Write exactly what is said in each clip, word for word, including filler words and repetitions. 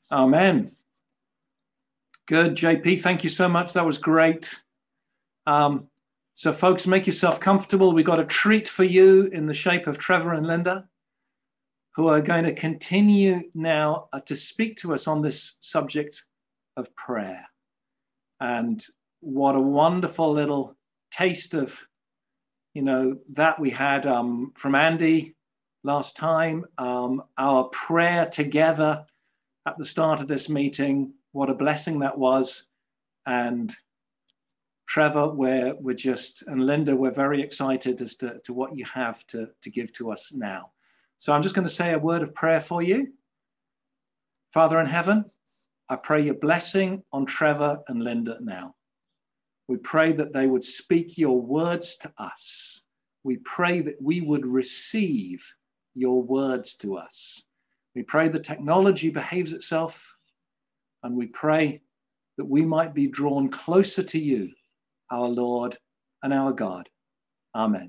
Amen. Good, J P. Thank you so much. That was great. Um, so, folks, make yourself comfortable. We've got a treat for you in the shape of Trevor and Linda, who are going to continue now uh, to speak to us on this subject of prayer. And what a wonderful little taste of, you know, that we had um, from Andy last time, um, our prayer together at the start of this meeting. What a blessing that was. And Trevor, we're, we're just, and Linda, we're very excited as to, to what you have to, to give to us now. So I'm just going to say a word of prayer for you. Father in heaven, I pray your blessing on Trevor and Linda now. We pray that they would speak your words to us. We pray that we would receive your words to us. We pray the technology behaves itself, and we pray that we might be drawn closer to you, our Lord and our God. Amen.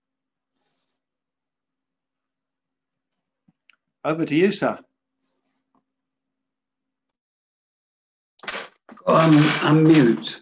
Over to you, sir. I'm, I'm mute.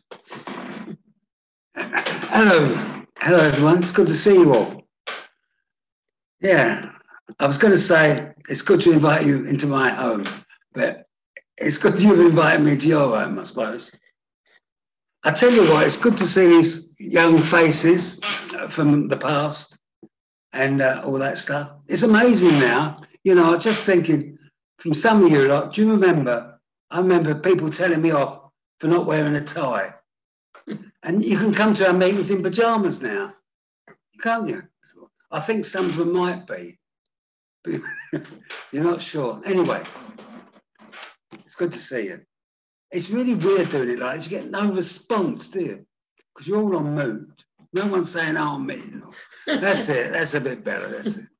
Hello, hello everyone. It's good to see you all. Yeah, I was going to say it's good to invite you into my home, but it's good you've invited me to your home, I suppose. I tell you what, it's good to see these young faces from the past and uh, all that stuff. It's amazing now. You know, I was just thinking from some of you, like, do you remember? I remember people telling me off for not wearing a tie. And you can come to our meetings in pajamas now, can't you? I think some of them might be, but you're not sure. Anyway, it's good to see you. It's really weird doing it like this. You get no response, do you? Because you're all on mute. No one's saying, oh, me. No. That's it. That's a bit better. That's it.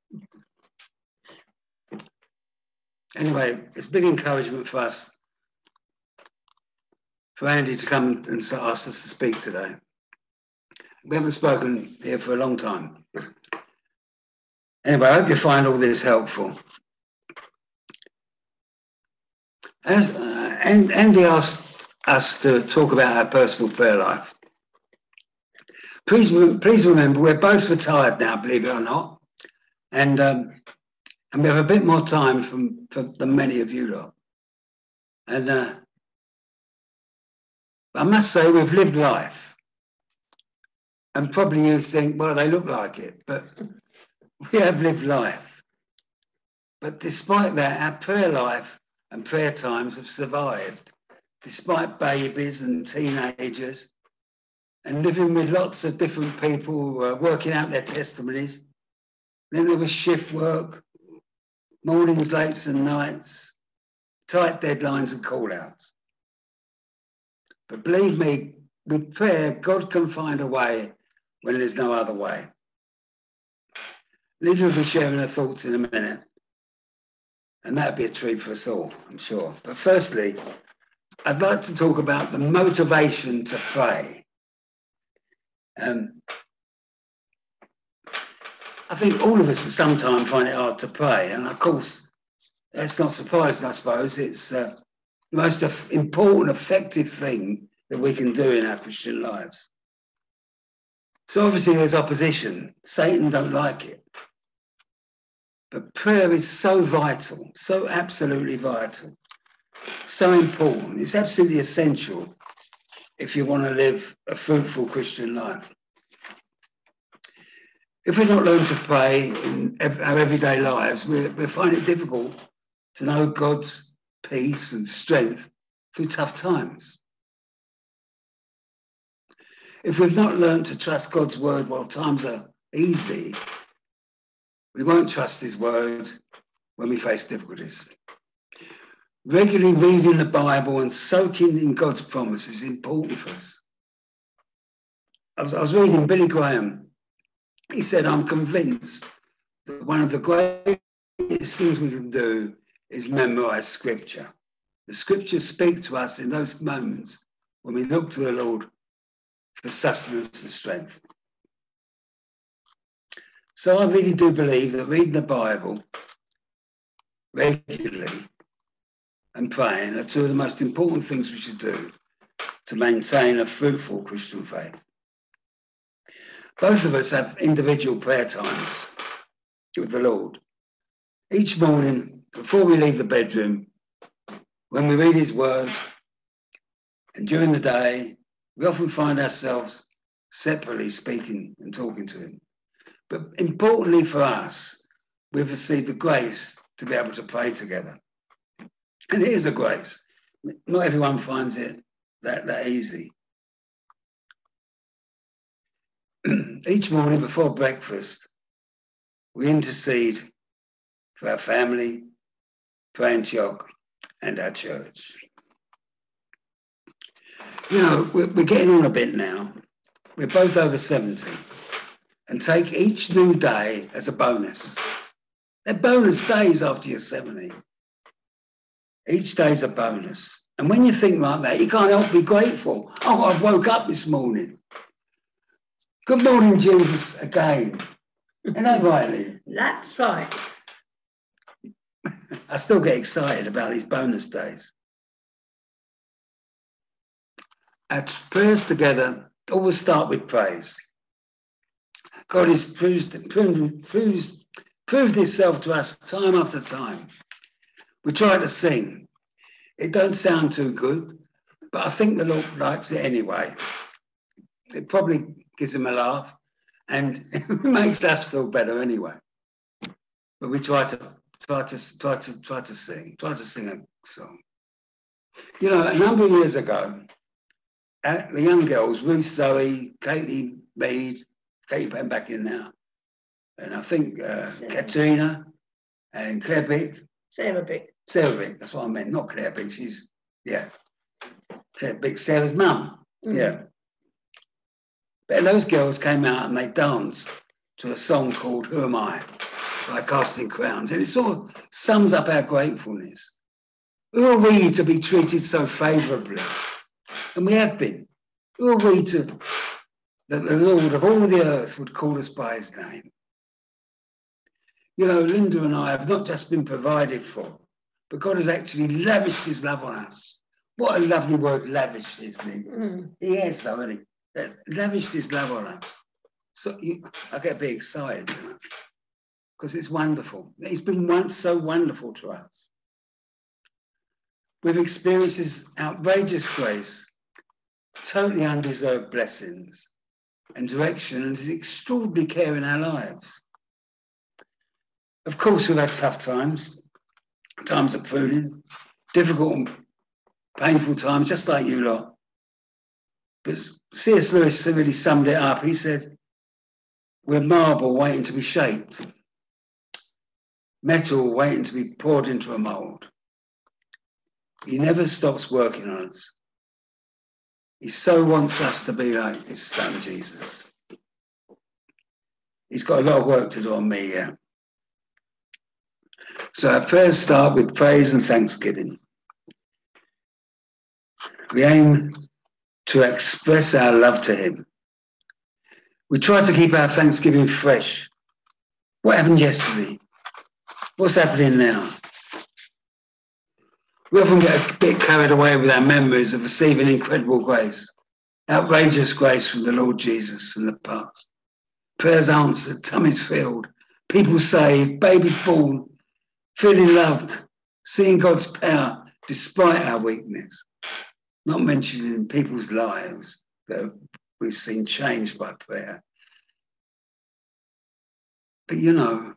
Anyway, it's big encouragement for us, for Andy to come and ask us to speak today. We haven't spoken here for a long time. Anyway, I hope you find all this helpful. As, uh, and Andy asked us to talk about our personal prayer life. Please, please remember, we're both retired now, believe it or not, and um, and we have a bit more time from, from than many of you lot. And uh, I must say, we've lived life. And probably you think, well, they look like it, but we have lived life. But despite that, our prayer life and prayer times have survived, despite babies and teenagers and living with lots of different people, uh, working out their testimonies. Then there was shift work, mornings, lates and nights, tight deadlines and call-outs. But believe me, with prayer, God can find a way when there's no other way. Linda will be sharing her thoughts in a minute. And that'd be a treat for us all, I'm sure. But firstly, I'd like to talk about the motivation to pray. Um, I think all of us at some time find it hard to pray. And of course, that's not surprising, I suppose. It's uh, the most important, effective thing that we can do in our Christian lives. So obviously there's opposition. Satan don't like it. But prayer is so vital, so absolutely vital, so important. It's absolutely essential if you want to live a fruitful Christian life. If we don't learn to pray in our everyday lives, we, we find it difficult to know God's peace and strength through tough times. If we've not learned to trust God's word while times are easy, we won't trust his word when we face difficulties. Regularly reading the Bible and soaking in God's promise is important for us. I was, I was reading Billy Graham. He said, I'm convinced that one of the greatest things we can do is memorize scripture. The scriptures speak to us in those moments when we look to the Lord for sustenance and strength. So I really do believe that reading the Bible regularly and praying are two of the most important things we should do to maintain a fruitful Christian faith. Both of us have individual prayer times with the Lord. Each morning, before we leave the bedroom, when we read his word, and during the day, we often find ourselves separately speaking and talking to him. But importantly for us, we've received the grace to be able to pray together. And it is a grace. Not everyone finds it that, that easy. Each morning before breakfast, we intercede for our family, for Antioch, and our church. You know, we're, we're getting on a bit now. We're both over seventy, and take each new day as a bonus. They're bonus days after you're seventy. Each day's a bonus. And when you think like that, you can't help but be grateful. Oh, I've woke up this morning. Good morning, Jesus, again. Isn't that right, Lee? That's right. I still get excited about these bonus days. Our prayers together always start with praise. God has proved, proved, proved, proved himself to us time after time. We try to sing. It don't sound too good, but I think the Lord likes it anyway. It probably gives him a laugh, and it makes us feel better anyway. But we try to try to try to try to sing, try to sing a song. You know, a number of years ago, the young girls, Ruth, Zoe, Katie Mead, Katie came back in now, and I think uh, Katrina and Claire Bick. Sarah Bick. Sarah Bick, that's what I meant, not Claire Bick. She's, yeah, Claire Bick, Sarah's mum. Mm. Yeah. But those girls came out and they danced to a song called Who Am I? By Casting Crowns. And it sort of sums up our gratefulness. Who are we to be treated so favourably? And we have been. Who are we to, that the Lord of all the earth would call us by his name? You know, Linda and I have not just been provided for, but God has actually lavished his love on us. What a lovely word, lavish, isn't it? Mm. He has, though, hasn't he? Lavished his love on us. So you, I get a bit excited, you know, because it's wonderful. He's been once so wonderful to us. We've experienced his outrageous grace, totally undeserved blessings and direction, and his extraordinary care in our lives. Of course, we've had tough times, times of pruning, difficult and painful times, just like you lot. But C S Lewis really summed it up. He said, we're marble waiting to be shaped, metal waiting to be poured into a mould. He never stops working on us. He so wants us to be like his son, Jesus. He's got a lot of work to do on me, yeah. So our prayers start with praise and thanksgiving. We aim to express our love to him. We try to keep our Thanksgiving fresh. What happened yesterday? What's happening now? We often get a bit carried away with our memories of receiving incredible grace, outrageous grace from the Lord Jesus in the past. Prayers answered, tummies filled, people saved, babies born, feeling loved, seeing God's power despite our weakness. Not mentioning people's lives that we've seen changed by prayer. But you know,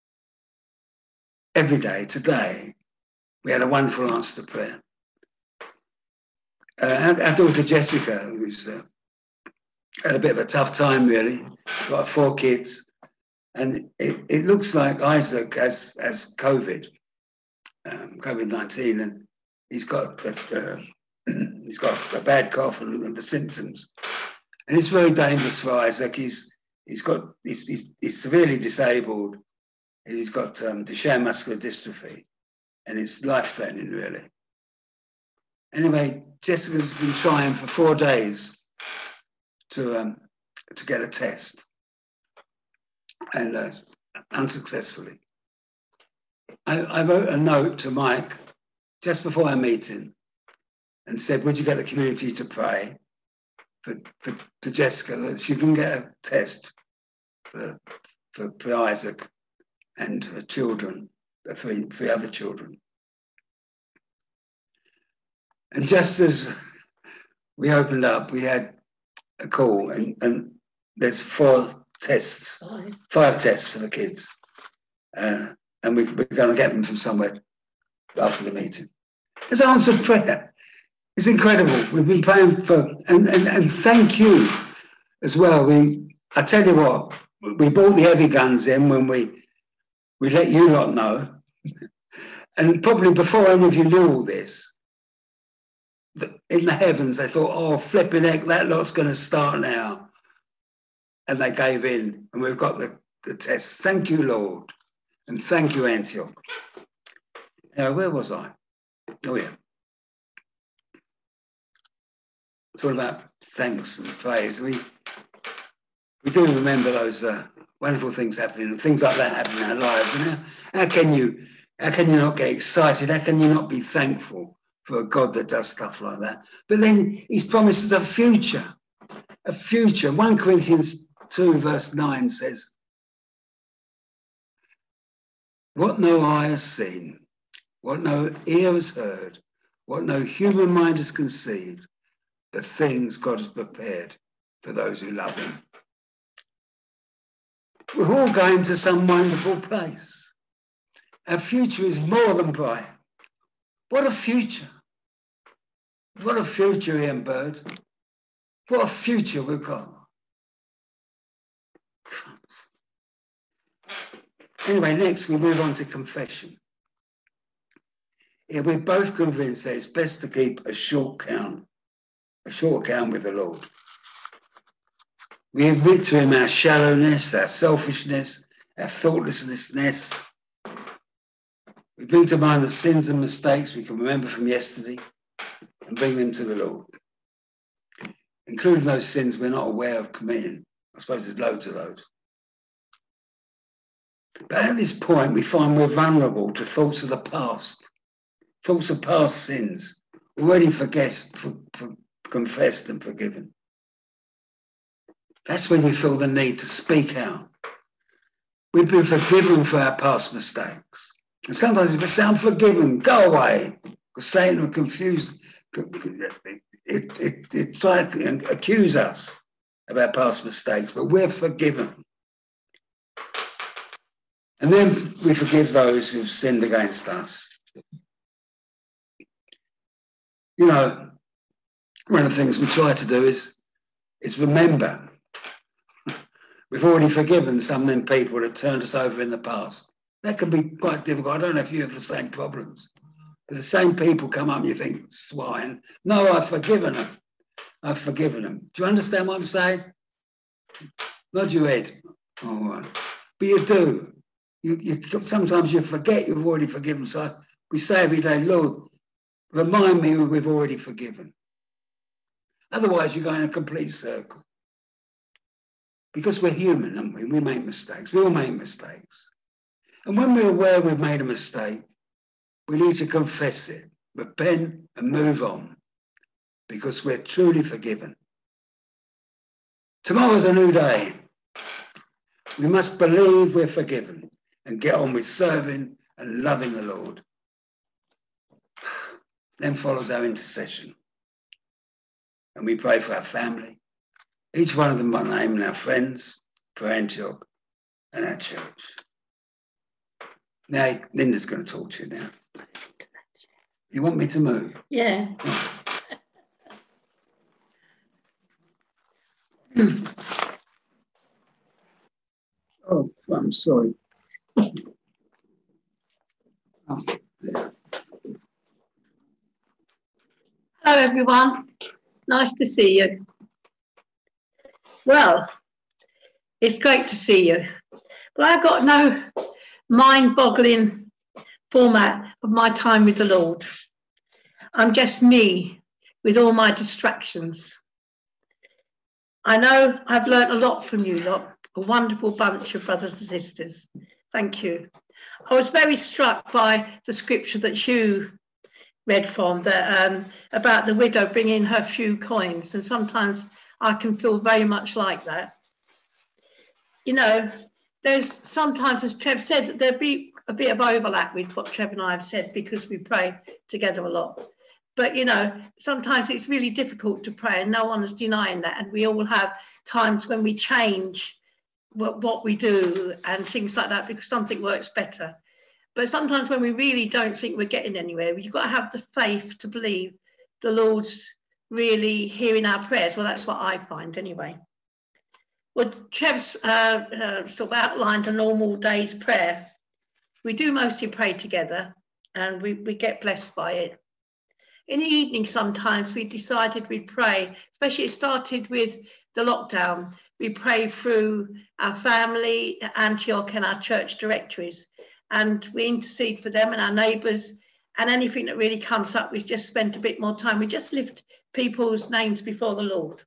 every day, today, we had a wonderful answer to prayer. Uh, our, our daughter Jessica, who's uh, had a bit of a tough time really, she's got four kids, and it, it looks like Isaac has, has COVID, um, COVID nineteen, and he's got uh, he's got a bad cough and the symptoms, and it's very dangerous for Isaac. He's he's got he's, he's, he's severely disabled, and he's got um, Duchenne muscular dystrophy, and it's life-threatening really. Anyway, Jessica's been trying for four days to um, to get a test, and uh, unsuccessfully. I, I wrote a note to Mike just before our meeting and said, would you get the community to pray for, for, for Jessica that she can get a test for, for, for Isaac and her children, the three, three other children. And just as we opened up, we had a call, and, and there's four tests, five, five tests for the kids. Uh, and we, we're going to get them from somewhere after the meeting. It's answered prayer. It's incredible. We've been praying for, and, and, and thank you as well. We, I tell you what, we brought the heavy guns in when we, we let you lot know. And probably before any of you knew all this, in the heavens, they thought, oh, flipping heck, that lot's going to start now. And they gave in, and we've got the, the test. Thank you, Lord. And thank you, Antioch. Now, where was I? Oh, yeah. It's all about thanks and praise. We, we do remember those uh, wonderful things happening, and things like that happen in our lives. And how, how can you, how can you not get excited? How can you not be thankful for a God that does stuff like that? But then he's promised a future, a future. First Corinthians two verse nine says, what no eye has seen, what no ear has heard, what no human mind has conceived, the things God has prepared for those who love him. We're all going to some wonderful place. Our future is more than bright. What a future. What a future, Ian Bird. What a future we've got. Anyway, next we move on to confession. Yeah, we're both convinced that it's best to keep a short count, a short count with the Lord. We admit to him our shallowness, our selfishness, our thoughtlessness. We bring to mind the sins and mistakes we can remember from yesterday and bring them to the Lord, including those sins we're not aware of committing. I suppose there's loads of those. But at this point, we find we're vulnerable to thoughts of the past, thoughts of past sins, already forget, for, for, confessed and forgiven. That's when you feel the need to speak out. We've been forgiven for our past mistakes. And sometimes it can sound forgiven, go away, because Satan will confuse, it, it, it, it try to accuse us of our past mistakes, but we're forgiven. And then we forgive those who've sinned against us. You know, one of the things we try to do is, is remember, we've already forgiven some of them people that turned us over in the past. That can be quite difficult. I don't know if you have the same problems. But the same people come up and you think, swine. No, I've forgiven them. I've forgiven them. Do you understand what I'm saying? Nod your head. All right. But you do. You, you, sometimes you forget you've already forgiven. So we say every day, Lord, remind me we've already forgiven. Otherwise, you go in a complete circle. Because we're human, aren't we? We make mistakes. We all make mistakes. And when we're aware we've made a mistake, we need to confess it, repent and move on, because we're truly forgiven. Tomorrow's a new day. We must believe we're forgiven and get on with serving and loving the Lord. Then follows our intercession. And we pray for our family, each one of them by name, and our friends, for Antioch and our church. Now, Linda's going to talk to you now. You want me to move? Yeah. Oh, I'm sorry. Oh, yeah. Hello, everyone. Nice to see you. Well, it's great to see you. But I've got no mind-boggling format of my time with the Lord. I'm just me with all my distractions. I know I've learnt a lot from you lot, a wonderful bunch of brothers and sisters. Thank you. I was very struck by the scripture that Hugh read from, that um, about the widow bringing her few coins, and sometimes I can feel very much like that. You know, there's sometimes, as Trev said, there'd be a bit of overlap with what Trev and I have said because we pray together a lot. But, you know, sometimes it's really difficult to pray, and no one is denying that. And we all have times when we change what, what we do and things like that because something works better. But sometimes when we really don't think we're getting anywhere, you've got to have the faith to believe the Lord's really hearing our prayers. Well, that's what I find anyway. Well, Trev's uh, uh, sort of outlined a normal day's prayer. We do mostly pray together and we, we get blessed by it. In the evening, sometimes we decided we'd pray, especially it started with the lockdown. We pray through our family, Antioch, and our church directories, and we intercede for them and our neighbours, and anything that really comes up, we just spent a bit more time. We just lift people's names before the Lord.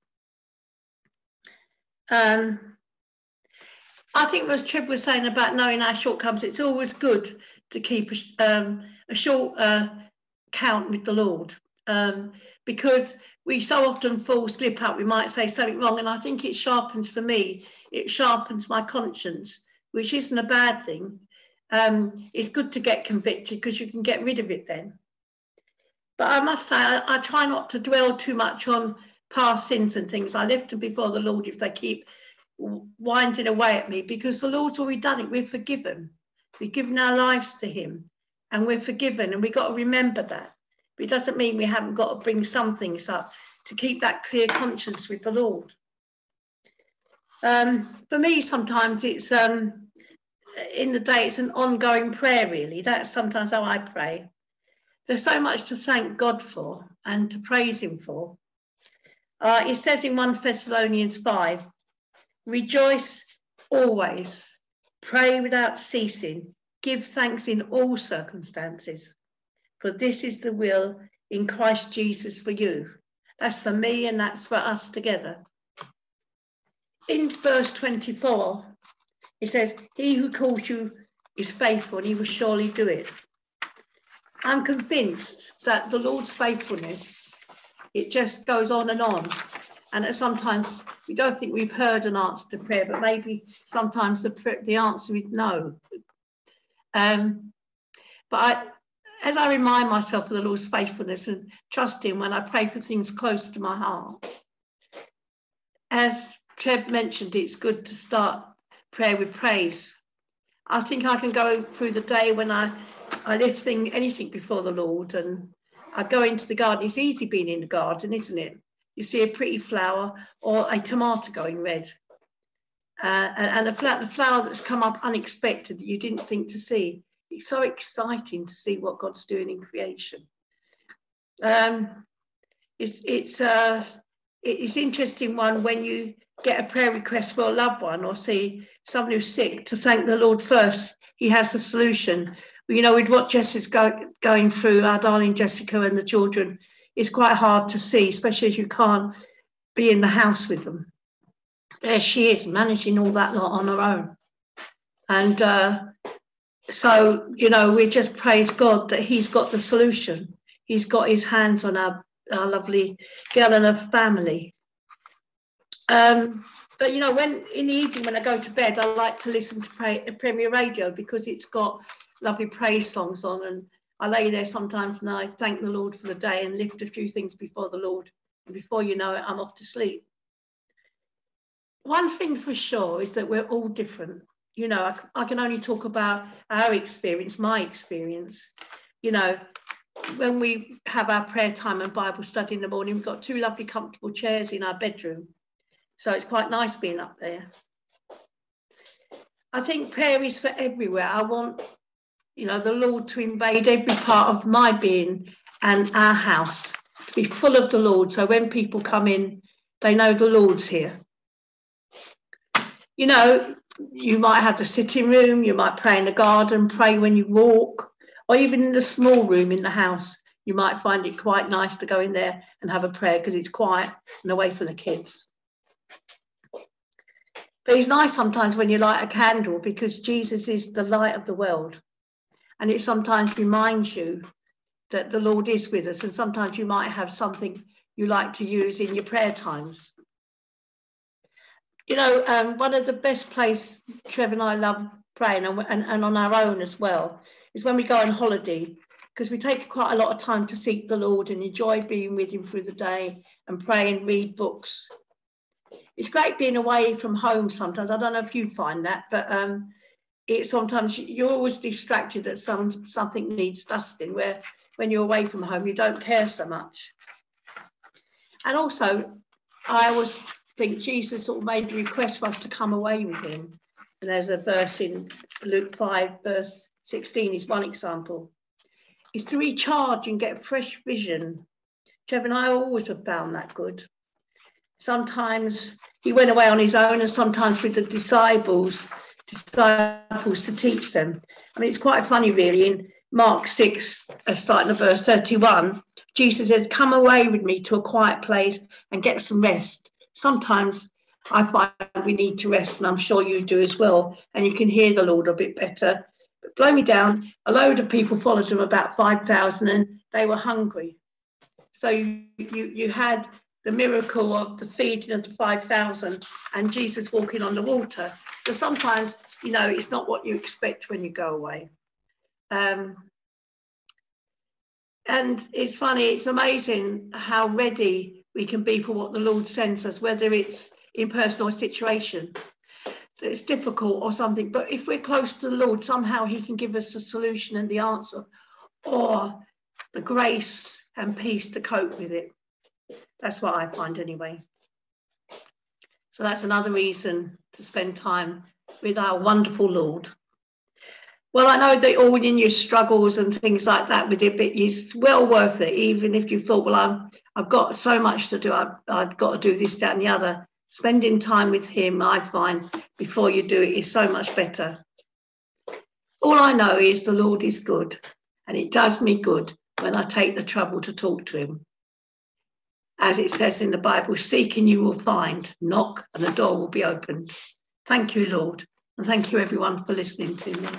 Um, I think what Trev was saying about knowing our shortcomings, it's always good to keep a, um, a short uh, count with the Lord, um, because we so often fall slip up. We might say something wrong, and I think it sharpens, for me, it sharpens my conscience, which isn't a bad thing. Um, it's good to get convicted because you can get rid of it then. But I must say, I, I try not to dwell too much on past sins and things. I lift them before the Lord if they keep winding away at me, because the Lord's already done it. We're forgiven. We've given our lives to him and we're forgiven, and we've got to remember that. But it doesn't mean we haven't got to bring some things up to keep that clear conscience with the Lord. Um, for me, sometimes it's um, in the day, it's an ongoing prayer, really. That's sometimes how I pray. There's so much to thank God for and to praise him for. Uh, it says in First Thessalonians five, rejoice always, pray without ceasing, give thanks in all circumstances, for this is the will in Christ Jesus for you. That's for me and that's for us together. In verse twenty-four, it says, he who calls you is faithful and he will surely do it. I'm convinced that the Lord's faithfulness, it just goes on and on. And that sometimes we don't think we've heard an answer to prayer, but maybe sometimes the, the answer is no. Um, but I, as I remind myself of the Lord's faithfulness and trust him when I pray for things close to my heart, as Trev mentioned, it's good to start prayer with praise. I think I can go through the day when I, I lift thing, anything before the Lord, and I go into the garden. It's easy being in the garden, isn't it? You see a pretty flower or a tomato going red. Uh, and, and the, the flower that's come up unexpected that you didn't think to see. It's so exciting to see what God's doing in creation. Um, it's, it's, uh, it's interesting one when you get a prayer request for a loved one or see someone who's sick, to thank the Lord first. He has a solution. You know, with what Jess go, going through, our darling Jessica and the children, it's quite hard to see, especially as you can't be in the house with them. There she is, managing all that lot on her own. And uh, so, you know, we just praise God that he's got the solution. He's got his hands on our, our lovely girl and her family. Um, but, you know, when in the evening when I go to bed, I like to listen to pray, Premier Radio because it's got lovely praise songs on, and I lay there sometimes and I thank the Lord for the day and lift a few things before the Lord. And before you know it, I'm off to sleep. One thing for sure is that we're all different. You know, I, I can only talk about our experience, my experience. You know, when we have our prayer time and Bible study in the morning, we've got two lovely comfortable chairs in our bedroom. So it's quite nice being up there. I think prayer is for everywhere. I want, you know, the Lord to invade every part of my being and our house, to be full of the Lord. So when people come in, they know the Lord's here. You know, you might have the sitting room, you might pray in the garden, pray when you walk, or even in the small room in the house. You might find it quite nice to go in there and have a prayer because it's quiet and away from the kids. But it's nice sometimes when you light a candle because Jesus is the light of the world. And it sometimes reminds you that the Lord is with us. And sometimes you might have something you like to use in your prayer times. You know, um, one of the best places Trevor and I love praying, and, and, and on our own as well, is when we go on holiday, because we take quite a lot of time to seek the Lord and enjoy being with him through the day and pray and read books. It's great being away from home sometimes. I don't know if you find that, but um, it sometimes you're always distracted that some something needs dusting, where when you're away from home, you don't care so much. And also, I always think Jesus sort of made a request for us to come away with him. And there's a verse in Luke five, verse sixteen is one example. Is to recharge and get fresh vision. Trevor and I always have found that good. Sometimes he went away on his own, and sometimes with the disciples, disciples to teach them. I mean, it's quite funny, really. In Mark six, uh, starting at verse thirty-one, Jesus says, "Come away with me to a quiet place and get some rest." Sometimes I find we need to rest, and I'm sure you do as well, and you can hear the Lord a bit better. But blow me down, a load of people followed him, about five thousand, and they were hungry. So you, you, you had the miracle of the feeding of the five thousand and Jesus walking on the water. So sometimes, you know, it's not what you expect when you go away. Um, and it's funny, it's amazing how ready we can be for what the Lord sends us, whether it's in personal situation it's difficult or something, but if we're close to the Lord, somehow he can give us the solution and the answer, or the grace and peace to cope with it. That's what I find anyway. So that's another reason to spend time with our wonderful Lord. Well, I know that all in your struggles and things like that with it, but it's well worth it, even if you thought, well, I'm, I've got so much to do, I've, I've got to do this, that and the other. Spending time with him, I find, before you do it is so much better. All I know is the Lord is good, and it does me good when I take the trouble to talk to him. As it says in the Bible, seek and you will find, knock and the door will be opened. Thank you, Lord, and thank you everyone for listening to me.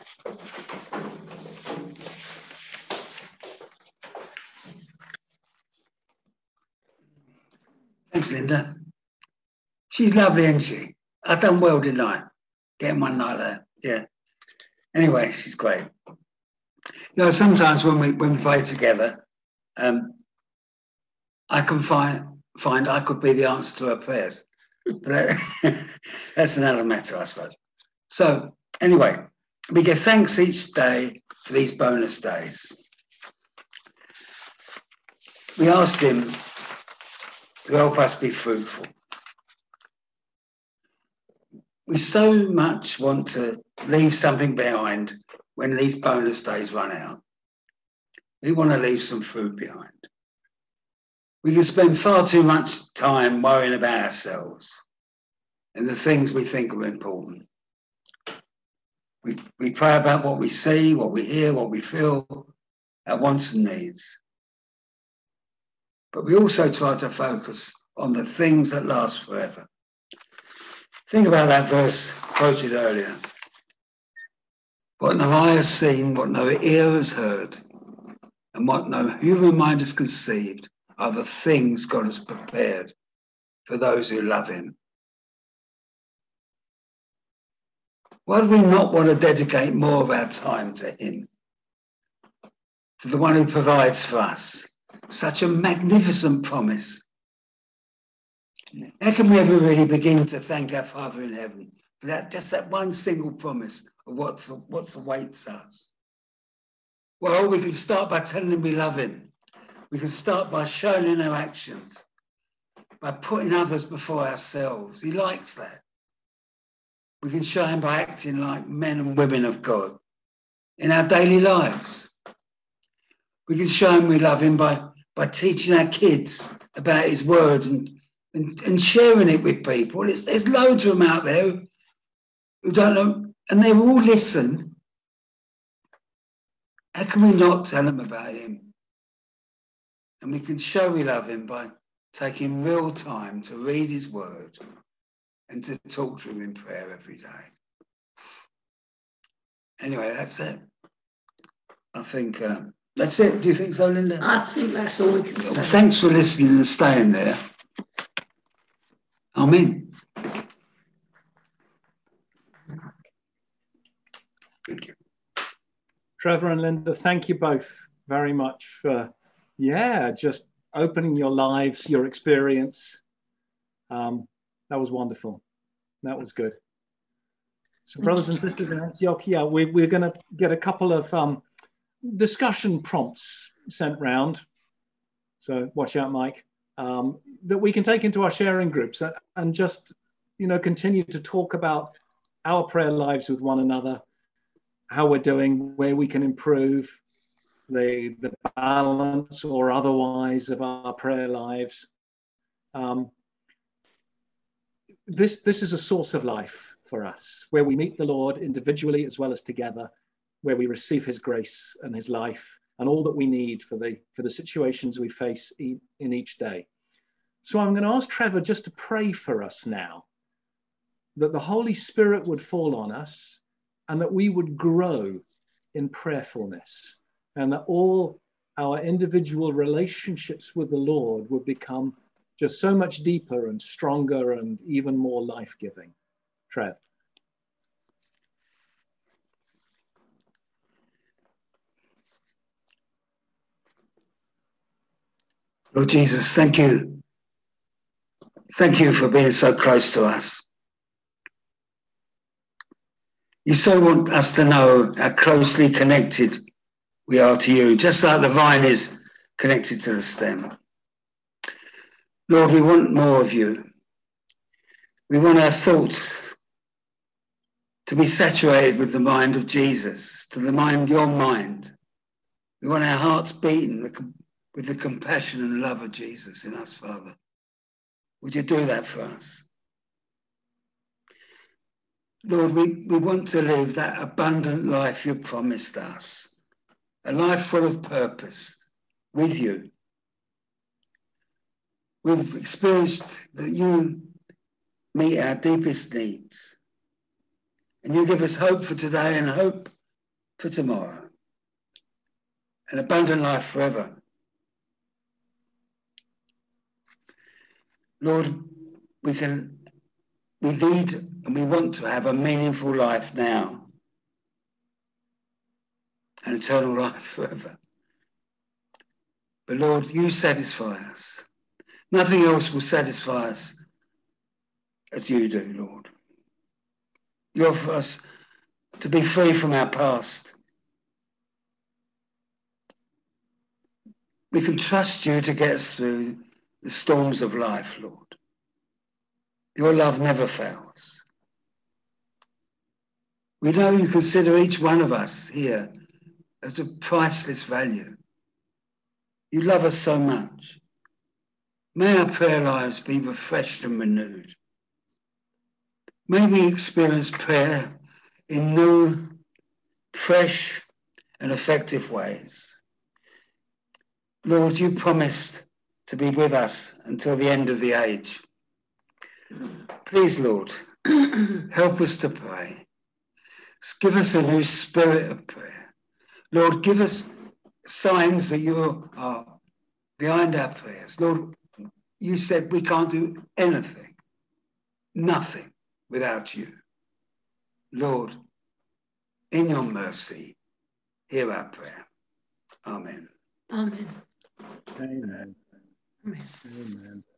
Thanks, Linda. She's lovely, isn't she? I've done well tonight, getting one like that. Yeah. Anyway, she's great. You know, sometimes when we when we play together, um, I can find find I could be the answer to her prayers. But that, that's another matter, I suppose. So anyway, we give thanks each day for these bonus days. We asked him to help us be fruitful. We so much want to leave something behind when these bonus days run out. We want to leave some fruit behind. We can spend far too much time worrying about ourselves and the things we think are important. We, we pray about what we see, what we hear, what we feel, our wants and needs. But we also try to focus on the things that last forever. Think about that verse quoted earlier. What no eye has seen, what no ear has heard, and what no human mind has conceived are the things God has prepared for those who love him. Why do we not want to dedicate more of our time to him, to the one who provides for us? Such a magnificent promise. How can we ever really begin to thank our Father in heaven for that, just that one single promise of what's, what awaits us? Well, we can start by telling him we love him. We can start by showing in our actions, by putting others before ourselves. He likes that. We can show him by acting like men and women of God in our daily lives. We can show him we love him by, by teaching our kids about his word and, and, and sharing it with people. It's, there's loads of them out there who don't know, and they will listen. How can we not tell them about him? And we can show we love him by taking real time to read his word and to talk to him in prayer every day. Anyway, that's it. I think um, That's it. Do you think so, Linda? I think that's all we can say. Well, thanks for listening and staying there. Amen. Thank you. Trevor and Linda, thank you both very much for, yeah, just opening your lives, your experience. Um, that was wonderful. That was good. So brothers and sisters in Antioch, yeah, we, we're going to get a couple of um, discussion prompts sent round. So watch out, Mike, um, that we can take into our sharing groups and, and just, you know, continue to talk about our prayer lives with one another, how we're doing, where we can improve the, the balance or otherwise of our prayer lives. Um, this, this is a source of life for us, where we meet the Lord individually as well as together, where we receive his grace and his life and all that we need for the, for the situations we face e- in each day. So I'm going to ask Trevor just to pray for us now, that the Holy Spirit would fall on us and that we would grow in prayerfulness, and that all our individual relationships with the Lord would become just so much deeper and stronger and even more life-giving. Trev. Lord Jesus, thank you. Thank you for being so close to us. You so want us to know how closely connected we are to you, just like the vine is connected to the stem. Lord, we want more of you. We want our thoughts to be saturated with the mind of Jesus, to the mind, your mind. We want our hearts beating with the compassion and love of Jesus in us, Father. Would you do that for us? Lord, we, we want to live that abundant life you promised us, a life full of purpose with you. We've experienced that you meet our deepest needs, and you give us hope for today and hope for tomorrow, an abundant life forever. Lord, we can, we need and we want to have a meaningful life now, an eternal life forever. But Lord, you satisfy us. Nothing else will satisfy us as you do, Lord. You offer us to be free from our past. We can trust you to get us through the storms of life, Lord. Your love never fails. We know you consider each one of us here as a priceless value. You love us so much. May our prayer lives be refreshed and renewed. May we experience prayer in new, fresh, and effective ways. Lord, you promised to be with us until the end of the age. Please, Lord, help us to pray. Give us a new spirit of prayer. Lord, give us signs that you are behind our prayers. Lord, you said we can't do anything, nothing without you. Lord, in your mercy, hear our prayer. Amen. Amen. Amen. Amen. Amen.